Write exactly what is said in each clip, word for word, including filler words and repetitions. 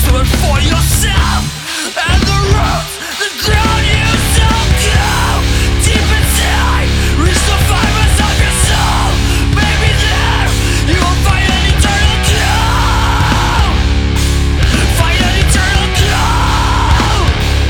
desolate for yourself, and the roots, the ground you so go deep inside, reach the fibers of your soul. Maybe there you will find an eternal glow. Find an eternal glow.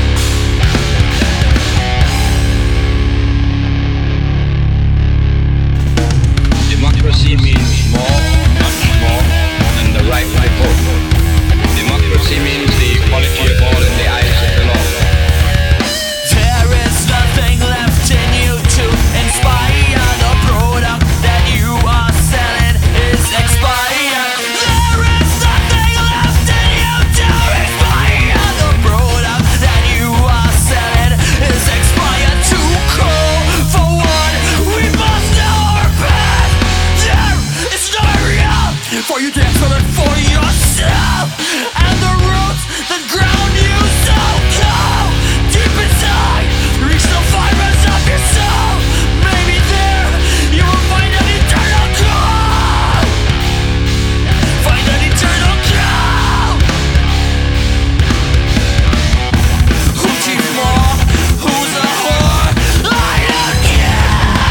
Democracy means more, much more than the right to vote. Democracy means the equality of all in the eyes of the law. There is nothing left in you to inspire. The product that you are selling is expired. There is nothing left in you to inspire. The product that you are selling is expired. Too cold for one, we must know our path. There is no area for you to excellent for yourself, and the roots that ground you so go deep inside, reach the fibers of your soul. Maybe there you will find an eternal glow. Find an eternal glow. Who keeps more? Who's a whore? I don't care.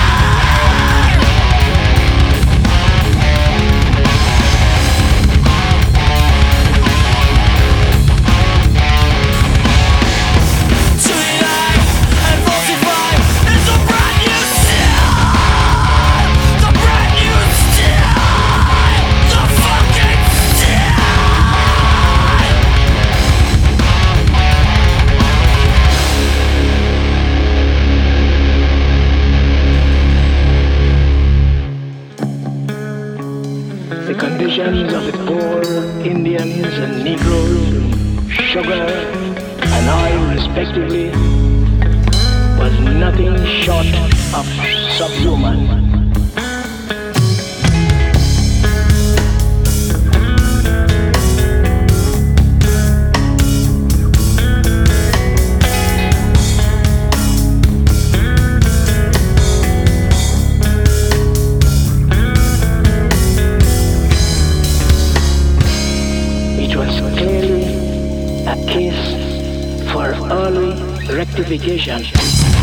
To unite and falsify is a brand new style. The brand new style. The fucking style. The conditions of the poor Indians and Negroes, sugar and oil respectively, was nothing short of subhuman. It was clearly a case for early rectification.